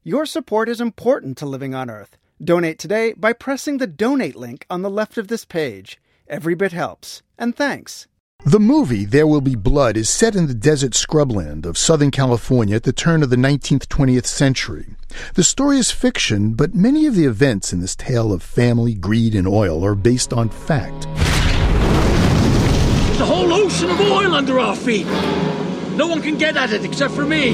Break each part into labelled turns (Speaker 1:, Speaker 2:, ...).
Speaker 1: Your support is important to Living on Earth. Donate today by pressing the donate link on the left of this page. Every bit helps. And thanks.
Speaker 2: The movie There Will Be Blood is set in the desert scrubland of Southern California at the turn of the 19th, 20th century. The story is fiction, but many of the events in this tale of family, greed, and oil are based on fact.
Speaker 3: There's a whole ocean of oil under our feet. No one can get at it except for me.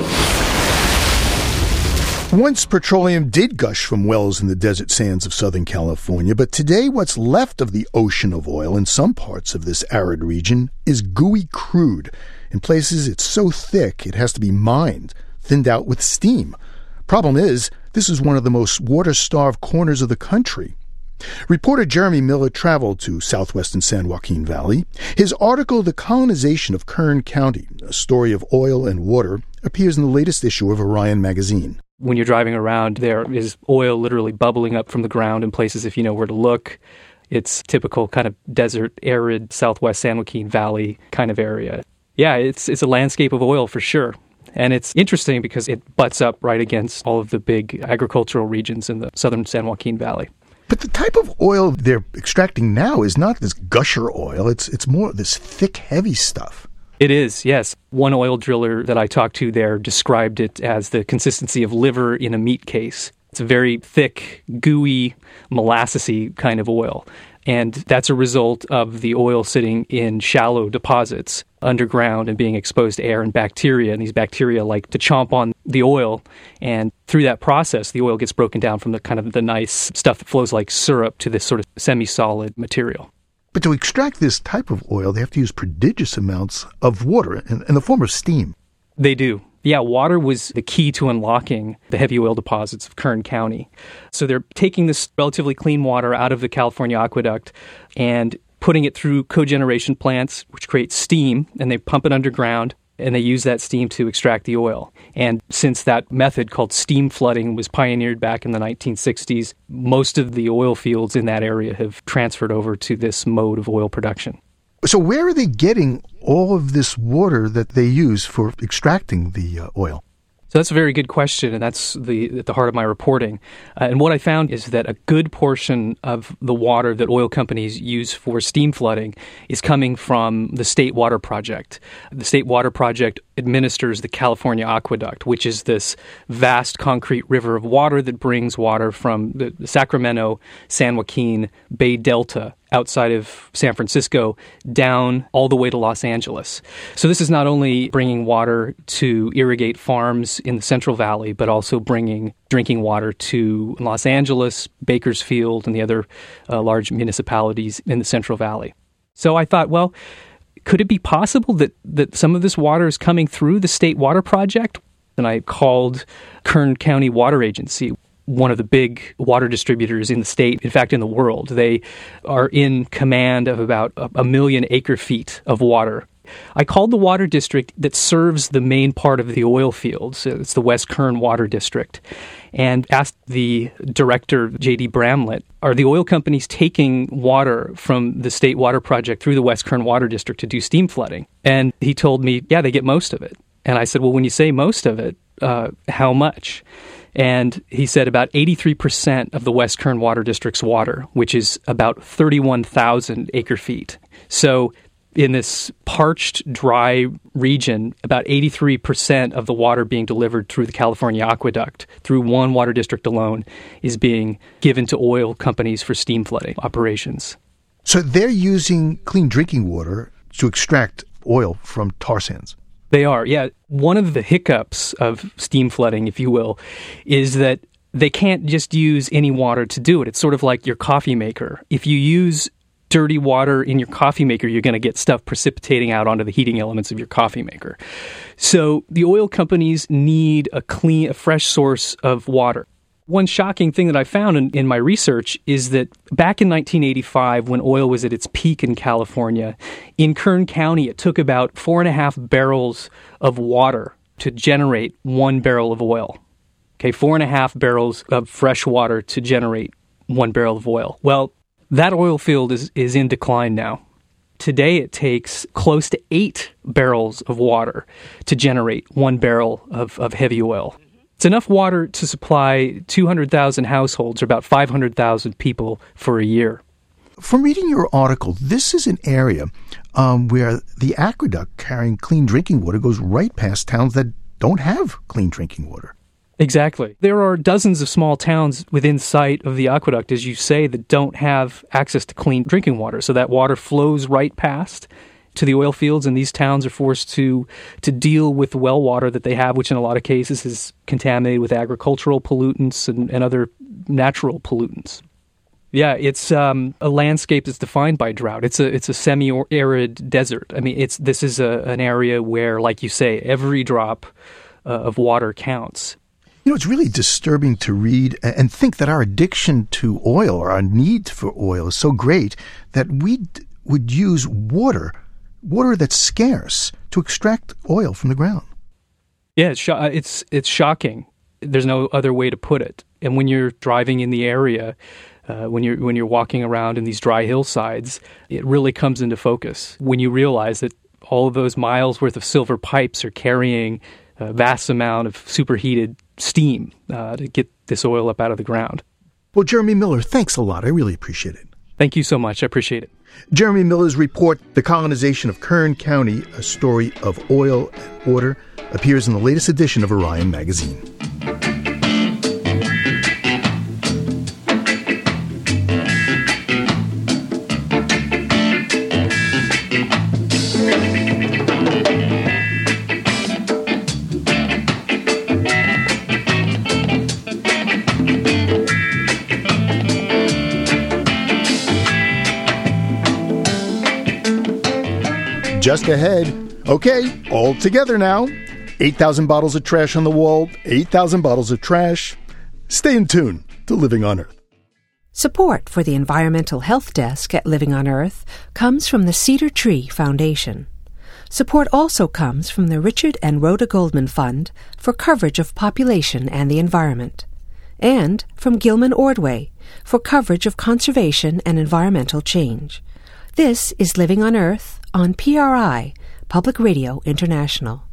Speaker 2: Once petroleum did gush from wells in the desert sands of Southern California, but today what's left of the ocean of oil in some parts of this arid region is gooey crude. In places it's so thick it has to be mined, thinned out with steam. Problem is, this is one of the most water-starved corners of the country. Reporter Jeremy Miller traveled to southwestern San Joaquin Valley. His article, The Colonization of Kern County, a story of oil and water, appears in the latest issue of Orion magazine.
Speaker 4: When you're driving around, there is oil literally bubbling up from the ground in places if you know where to look. It's typical kind of desert, arid, southwest San Joaquin Valley kind of area. Yeah, it's a landscape of oil for sure. And it's interesting because it butts up right against all of the big agricultural regions in the southern San Joaquin Valley.
Speaker 2: But the type of oil they're extracting now is not this gusher oil. It's more this thick, heavy stuff.
Speaker 4: It is, yes. One oil driller that I talked to there described it as the consistency of liver in a meat case. It's a very thick, gooey, molassesy kind of oil. And that's a result of the oil sitting in shallow deposits underground and being exposed to air and bacteria. And these bacteria like to chomp on the oil. And through that process, the oil gets broken down from the kind of the nice stuff that flows like syrup to this sort of semi-solid material.
Speaker 2: But to extract this type of oil, they have to use prodigious amounts of water in the form of steam.
Speaker 4: They do. Yeah, water was the key to unlocking the heavy oil deposits of Kern County. So they're taking this relatively clean water out of the California aqueduct and putting it through cogeneration plants, which create steam, and they pump it underground, and they use that steam to extract the oil. And since that method called steam flooding was pioneered back in the 1960s, most of the oil fields in that area have transferred over to this mode of oil production.
Speaker 2: So where are they getting all of this water that they use for extracting the oil?
Speaker 4: So that's a very good question, and that's at the heart of my reporting. And what I found is that a good portion of the water that oil companies use for steam flooding is coming from the State Water Project. The State Water Project administers the California Aqueduct, which is this vast concrete river of water that brings water from the Sacramento, San Joaquin Bay Delta outside of San Francisco down all the way to Los Angeles. So this is not only bringing water to irrigate farms in the Central Valley, but also bringing drinking water to Los Angeles, Bakersfield, and the other large municipalities in the Central Valley. So I thought, well, could it be possible that some of this water is coming through the State Water Project? And I called Kern County Water Agency, one of the big water distributors in the state, in fact, in the world. They are in command of about a million acre-feet of water. I called the water district that serves the main part of the oil fields. It's the West Kern Water District. And asked the director, J.D. Bramlett, are the oil companies taking water from the State Water Project through the West Kern Water District to do steam flooding? And he told me, yeah, they get most of it. And I said, well, when you say most of it, how much? And he said about 83% of the West Kern Water District's water, which is about 31,000 acre-feet. So in this parched, dry region, about 83% of the water being delivered through the California Aqueduct, through one water district alone, is being given to oil companies for steam flooding operations.
Speaker 2: So they're using clean drinking water to extract oil from tar sands.
Speaker 4: They are, yeah. One of the hiccups of steam flooding, if you will, is that they can't just use any water to do it. It's sort of like your coffee maker. If you use dirty water in your coffee maker, you're going to get stuff precipitating out onto the heating elements of your coffee maker. So the oil companies need a fresh source of water. One shocking thing that I found in my research is that back in 1985, when oil was at its peak in California, in Kern County, it took about 4.5 barrels of water to generate 1 barrel of oil. Okay, 4.5 barrels of fresh water to generate 1 barrel of oil. Well, that oil field is in decline now. Today, it takes close to 8 barrels of water to generate 1 barrel of heavy oil. It's enough water to supply 200,000 households, or about 500,000 people, for a year.
Speaker 2: From reading your article, this is an area where the aqueduct carrying clean drinking water goes right past towns that don't have clean drinking water.
Speaker 4: Exactly. There are dozens of small towns within sight of the aqueduct, as you say, that don't have access to clean drinking water. So that water flows right past to the oil fields, and these towns are forced to deal with well water that they have, which in a lot of cases is contaminated with agricultural pollutants and other natural pollutants. Yeah, it's a landscape that's defined by drought. It's a semi-arid desert. I mean, this is an area where, like you say, every drop of water counts.
Speaker 2: You know, it's really disturbing to read and think that our addiction to oil, or our need for oil, is so great that we would use water that's scarce, to extract oil from the ground.
Speaker 4: Yeah, it's shocking. There's no other way to put it. And when you're driving in the area, when you're walking around in these dry hillsides, it really comes into focus when you realize that all of those miles worth of silver pipes are carrying a vast amount of superheated steam to get this oil up out of the ground.
Speaker 2: Well, Jeremy Miller, thanks a lot. I really appreciate it.
Speaker 4: Thank you so much. I appreciate it.
Speaker 2: Jeremy Miller's report, The Colonization of Kern County, A Story of Oil and Water, appears in the latest edition of Orion Magazine. Just ahead. Okay, all together now. 8,000 bottles of trash on the wall, 8,000 bottles of trash. Stay in tune to Living on Earth.
Speaker 5: Support for the Environmental Health Desk at Living on Earth comes from the Cedar Tree Foundation. Support also comes from the Richard and Rhoda Goldman Fund for coverage of population and the environment, and from Gilman Ordway for coverage of conservation and environmental change. This is Living on Earth on PRI, Public Radio International.